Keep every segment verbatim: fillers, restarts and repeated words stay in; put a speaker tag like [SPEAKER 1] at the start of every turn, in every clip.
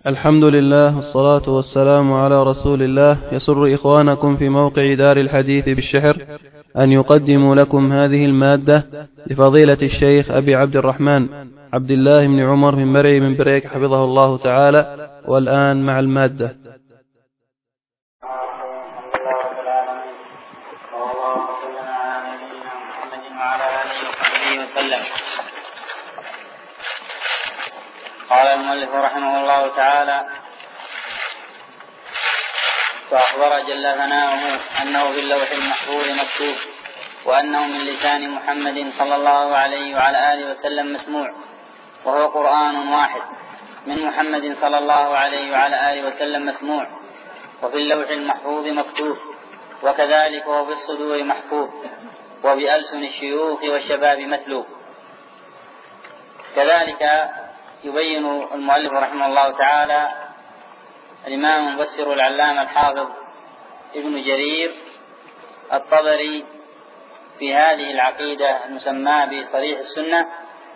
[SPEAKER 1] الحمد لله والصلاة والسلام على رسول الله. يسر إخوانكم في موقع دار الحديث بالشحر أن يقدموا لكم هذه المادة لفضيلة الشيخ أبي عبد الرحمن عبد الله بن عمر بن مرعي من بريك حفظه الله تعالى. والآن مع المادة.
[SPEAKER 2] قال المؤلف رحمه الله تعالى: فأخبر جل ثناؤه أنه في اللوح المحفوظ مكتوب، وأنه من لسان محمد صلى الله عليه وعلى آله وسلم مسموع، وهو قرآن واحد من محمد صلى الله عليه وعلى آله وسلم مسموع، وفي اللوح المحفوظ مكتوب، وكذلك وهو في الصدور محفوظ، وبألسن الشيوخ والشباب متلو. كذلك يبين المؤلف رحمه الله تعالى الإمام المفسر العلامة الحافظ ابن جرير الطبري في هذه العقيدة المسماة بصريح السنة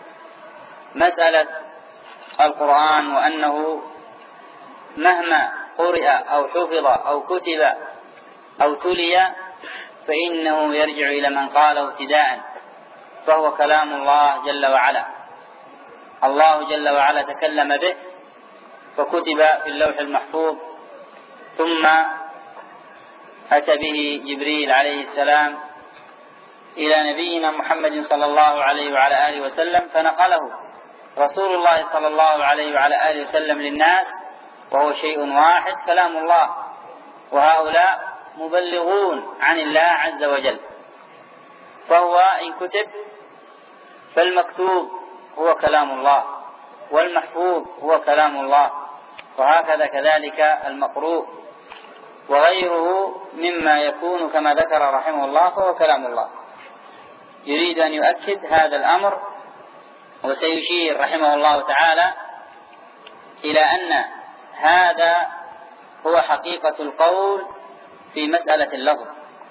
[SPEAKER 2] مسألة القرآن، وأنه مهما قرئ أو حفظ أو كتب أو تلي فإنه يرجع إلى من قاله ابتداء، فهو كلام الله جل وعلا. الله جل وعلا تكلم به فكتب في اللوح المحفوظ، ثم أتى به جبريل عليه السلام إلى نبينا محمد صلى الله عليه وعلى آله وسلم، فنقله رسول الله صلى الله عليه وعلى آله وسلم للناس، وهو شيء واحد كلام الله، وهؤلاء مبلغون عن الله عز وجل. فهو إن كتب فالمكتوب هو كلام الله، والمحفوظ هو كلام الله، وهكذا كذلك المقروء وغيره مما يكون كما ذكر رحمه الله فهو كلام الله. يريد أن يؤكد هذا الأمر، وسيشير رحمه الله تعالى إلى أن هذا هو حقيقة القول في مسألة اللفظ.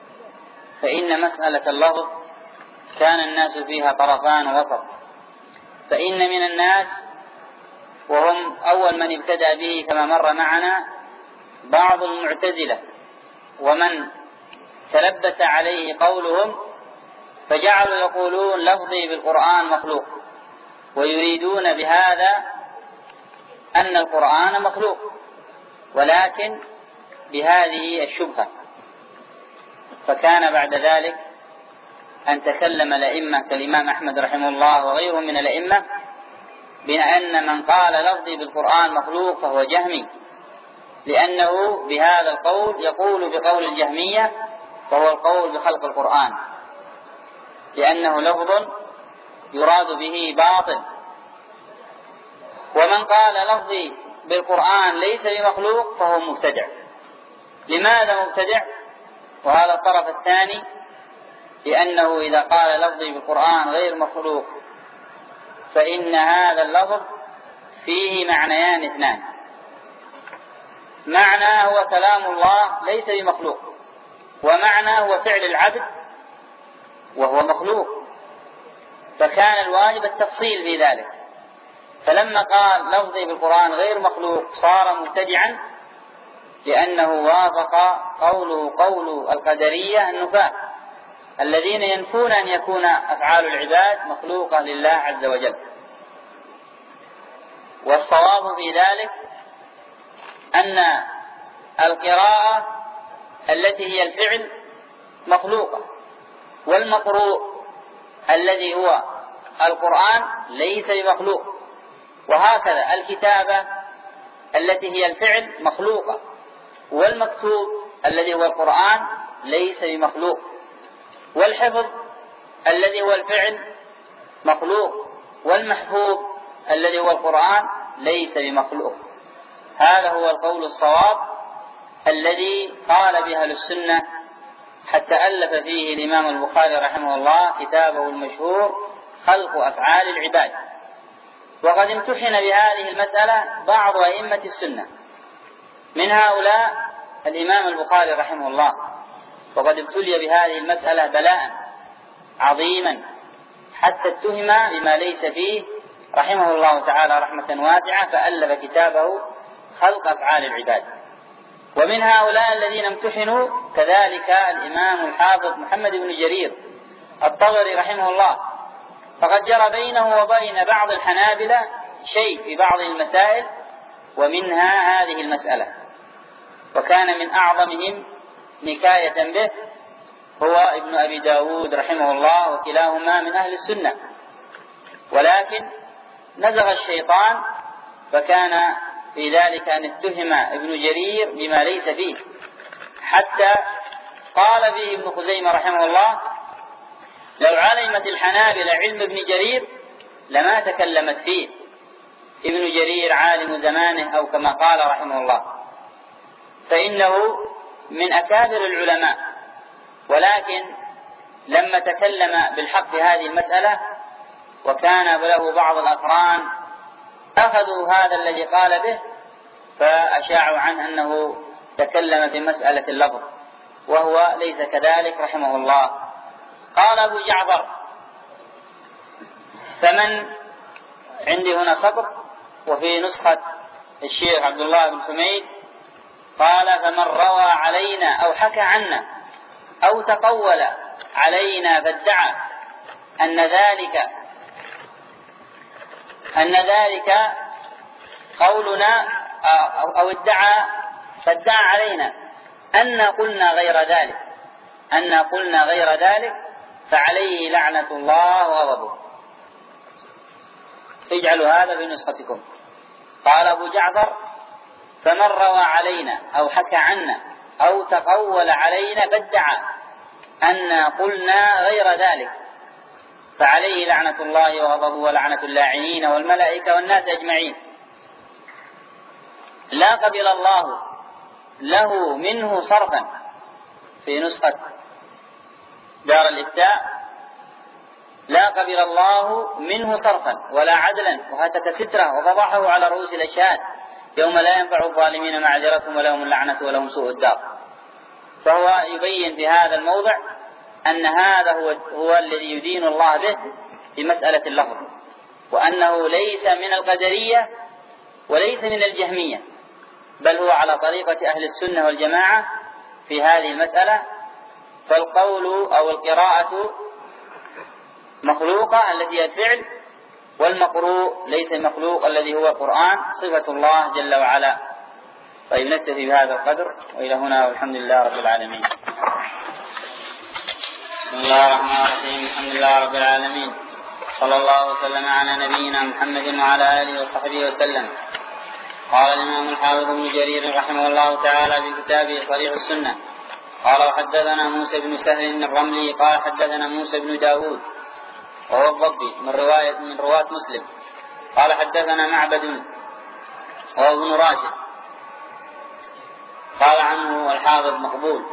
[SPEAKER 2] فإن مسألة اللفظ كان الناس فيها طرفان وسط، فإن من الناس وهم أول من ابتدأ به كما مر معنا بعض المعتزلة، ومن تلبس عليه قولهم فجعلوا يقولون لفظي بالقرآن مخلوق، ويريدون بهذا أن القرآن مخلوق، ولكن بهذه الشبهة. فكان بعد ذلك أن تكلم الأئمة كالإمام أحمد رحمه الله وغيرهم من الأئمة بأن من قال لفظي بالقرآن مخلوق فهو جهمي، لأنه بهذا القول يقول بقول الجهمية، فهو القول بخلق القرآن، لأنه لفظ يراد به باطل. ومن قال لفظي بالقرآن ليس بمخلوق فهو مبتدع. لماذا مبتدع؟ وهذا الطرف الثاني، لأنه إذا قال لفظي بالقرآن غير مخلوق فإن هذا اللفظ فيه معنيان اثنان: معنى هو كلام الله ليس بمخلوق، ومعنى هو فعل العبد وهو مخلوق، فكان الواجب التفصيل في ذلك. فلما قال لفظي بالقرآن غير مخلوق صار مبتدعا، لأنه وافق قوله قول القدرية النفاة الذين ينفون أن يكون أفعال العباد مخلوقة لله عز وجل. والصواب في ذلك أن القراءة التي هي الفعل مخلوقة، والمقروء الذي هو القرآن ليس بمخلوق، وهكذا الكتابة التي هي الفعل مخلوقة، والمكتوب الذي هو القرآن ليس بمخلوق، والحفظ الذي هو الفعل مخلوق، والمحفوظ الذي هو القرآن ليس بمخلوق. هذا هو القول الصواب الذي قال به أهل السنة، حتى ألف فيه الإمام البخاري رحمه الله كتابه المشهور خلق أفعال العباد. وقد امتحن بهذه المسألة بعض أئمة السنة، من هؤلاء الإمام البخاري رحمه الله، وقد ابتلي بهذه المسألة بلاء عظيما حتى اتهم بما ليس فيه رحمه الله تعالى رحمة واسعة، فألف كتابه خلق أفعال العباد. ومن هؤلاء الذين امتحنوا كذلك الإمام الحافظ محمد بن جرير الطبري رحمه الله، فقد جرى بينه وبين بعض الحنابلة شيء في بعض المسائل، ومنها هذه المسألة، وكان من أعظمهم نكاية به هو ابن أبي داود رحمه الله، وكلاهما من أهل السنة، ولكن نزغ الشيطان فكان في ذلك أن اتهم ابن جرير بما ليس فيه، حتى قال فيه ابن خزيمة رحمه الله: لو علمت الحنابلة علم ابن جرير لما تكلمت فيه. ابن جرير عالم زمانه، أو كما قال رحمه الله، فإنه من أكابر العلماء، ولكن لما تكلم بالحق في هذه المسألة وكان له بعض الأقران أخذوا هذا الذي قال به فأشاعوا عنه أنه تكلم في مسألة اللفظ، وهو ليس كذلك رحمه الله. قال أبو جعفر: فمن عندي هنا سطر، وفي نسخة الشيخ عبد الله بن حميد قال: فمن روى علينا أو حكى عنا أو تقول علينا فادعى أن ذلك أن ذلك قولنا، أو ادعى فادعى علينا أن قلنا غير ذلك أن قلنا غير ذلك فعليه لعنة الله وغضبه. اجعلوا هذا في نسختكم. قال أبو جعفر: فمن روى علينا أو حكى عنا أو تقول علينا فادعى أن قلنا غير ذلك فعليه لعنة الله وغضبه ولعنة اللاعنين والملائكة والناس أجمعين. لا قبل الله له منه صرفا، في نسخة دار الإفتاء: لا قبل الله منه صرفا ولا عدلا، وهتك ستره وفضحه على رؤوس الأشهاد يوم لا ينفع الظالمين معذرتهم ولهم اللعنة ولهم سوء الدار. فهو يبين في هذا الموضع أن هذا هو, هو الذي يدين الله به في مسألة اللفظ، وأنه ليس من القدرية وليس من الجهمية، بل هو على طريقة أهل السنة والجماعة في هذه المسألة. فالقول أو القراءة مخلوقة التي هي الفعل، والمقروء ليس المخلوق الذي هو القرآن صفة الله جل وعلا. طيب، نكتفي بهذا القدر، وإلى هنا، والحمد لله رب العالمين. بسم الله الرحمن الرحيم. الحمد لله رب العالمين، صلى الله وسلم على نبينا محمد وعلى آله وصحبه وسلم. قال الإمام الحافظ ابن جرير رحمه الله تعالى في كتابه صريح السنة: قال: وحدثنا موسى بن سهل الرملي قال حدثنا موسى بن داود وهو الضبي من رواية من رواة مسلم قال حدثنا معبد وهو ابن راشد قال عنه الحافظ مقبول.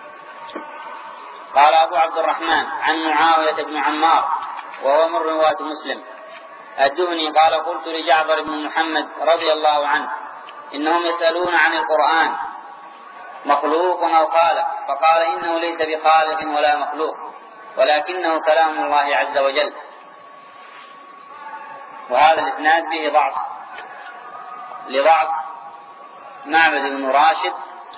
[SPEAKER 2] قال أبو عبد الرحمن عن معاوية بن عمار وهو من رواة مسلم الدهني قال: قلت لجعفر بن محمد رضي الله عنه: إنهم يسألون عن القرآن مخلوق أو خالق، فقال: إنه ليس بخالق ولا مخلوق، ولكنه كلام الله عز وجل. وهذا الإسناد به ضعف لضعف معبد بن راشد،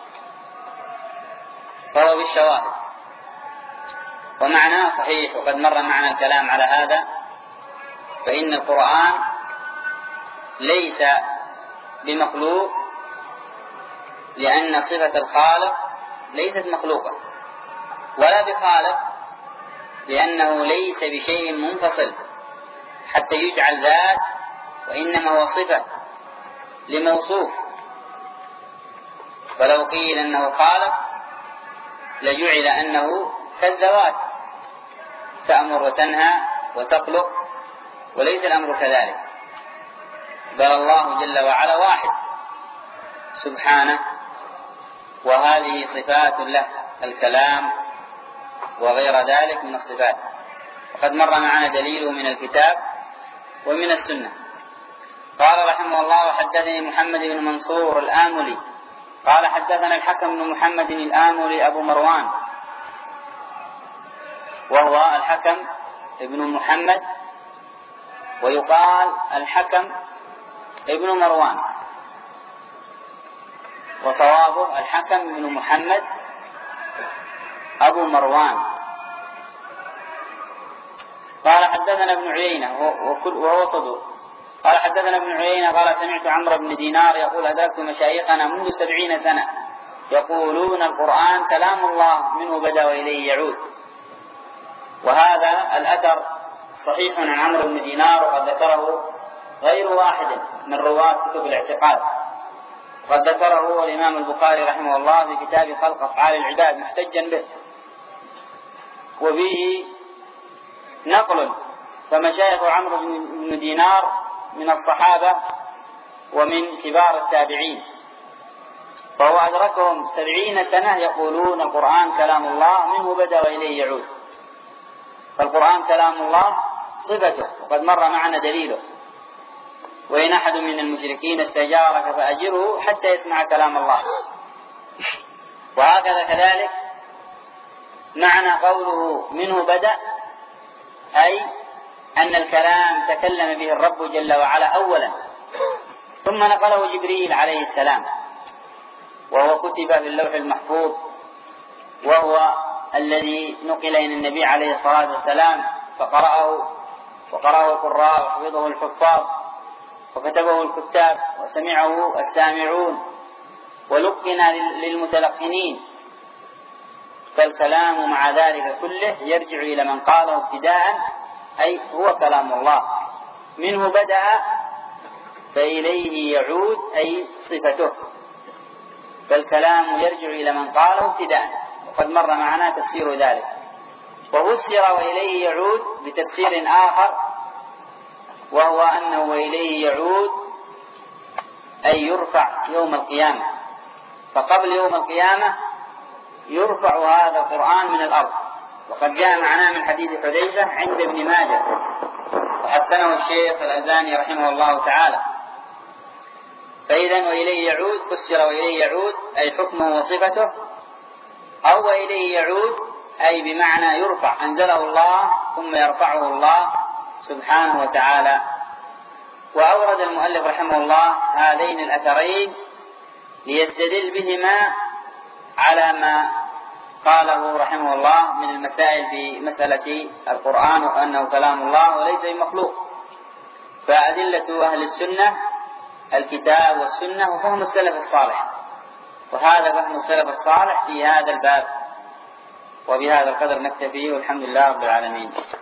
[SPEAKER 2] فهو بالشواهد، ومعناه صحيح، وقد مر معنا الكلام على هذا. فإن القرآن ليس بمخلوق، لأن صفة الخالق ليست مخلوقة، ولا بخالق لأنه ليس بشيء منفصل حتى يجعل ذات، وإنما هو صفة لموصوف. ولو قيل أنه خالق لجعل أنه كالذوات، تأمر وتنهى وتخلق، وليس الأمر كذلك، بل الله جل وعلا واحد سبحانه، وهذه صفات له، الكلام وغير ذلك من الصفات، وقد مر معنا دليله من الكتاب ومن السنة. قال رحمه الله: وحدثني محمد بن منصور الآملي قال حدثنا الحكم بن محمد الآملي أبو مروان، وهو الحكم ابن محمد، ويقال الحكم ابن مروان، وصوابه الحكم بن محمد أبو مروان. قال حدثنا ابن عيينة وهو صدوق. قال حدثنا ابن عيينة قال سمعت عمرو بن دينار يقول أدركت مشايخنا منذ سبعين سنة يقولون القرآن كلام الله منه بدأ وإليه يعود. وهذا الأثر صحيح عن عمرو بن دينار، وقد ذكره غير واحد من رواة كتب الاعتقاد، وقد ذكره الإمام البخاري رحمه الله في كتاب خلق أفعال العباد محتجا به، وفيه نقل. فمشايخ عمرو بن دينار من الصحابة ومن كبار التابعين، فهو أدركهم سبعين سنة يقولون القرآن كلام الله منه بدأ وإليه يعود. فالقرآن كلام الله صفته، وقد مر معنا دليله: وإن أحد من المشركين استجارك فأجره حتى يسمع كلام الله. وهكذا كذلك معنى قوله منه بدأ، أي أن الكلام تكلم به الرب جل وعلا أولا، ثم نقله جبريل عليه السلام، وهو كتب في اللوح المحفوظ، وهو الذي نقل إلى النبي عليه الصلاة والسلام فقرأه وقرأه القراء وحفظه الحفاظ وكتبه الكتاب وسمعه السامعون ولقن للمتلقنين. فالكلام مع ذلك كله يرجع إلى من قاله ابتداء، أي هو كلام الله. منه بدأ فإليه يعود، أي صفته. فالكلام يرجع إلى من قاله ابتداء، وقد مر معنا تفسير ذلك. وفسر وإليه يعود بتفسير آخر، وهو أنه وإليه يعود أي يرفع يوم القيامة. فقبل يوم القيامة يرفع هذا القرآن من الأرض، وقد جاء معنا من حديث حذيفة عند ابن ماجه وحسنه الشيخ الألباني رحمه الله تعالى. فإذا وإليه يعود فسر وإليه يعود أي حكمه وصفته، أو وإليه يعود أي بمعنى يرفع، أنزله الله ثم يرفعه الله سبحانه وتعالى. وأورد المؤلف رحمه الله هذين الأثرين ليستدل بهما على ما قاله رحمه الله من المسائل في مسألة القرآن وأنه كلام الله وليس بمخلوق. فأدلة أهل السنة الكتاب والسنة وفهم السلف الصالح، وهذا فهم السلف الصالح في هذا الباب. وبهذا القدر نكتفي، والحمد لله رب العالمين.